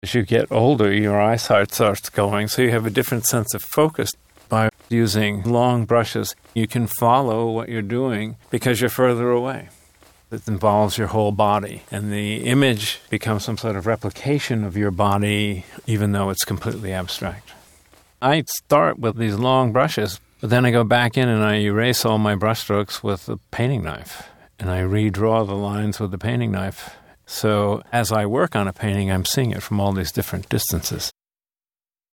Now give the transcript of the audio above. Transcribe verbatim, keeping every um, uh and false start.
As you get older, your eyesight starts going, so you have a different sense of focus. By using long brushes, you can follow what you're doing because you're further away. It involves your whole body, and the image becomes some sort of replication of your body, even though it's completely abstract. I start with these long brushes, but then I go back in and I erase all my brushstrokes with a painting knife, and I redraw the lines with the painting knife. So as I work on a painting, I'm seeing it from all these different distances.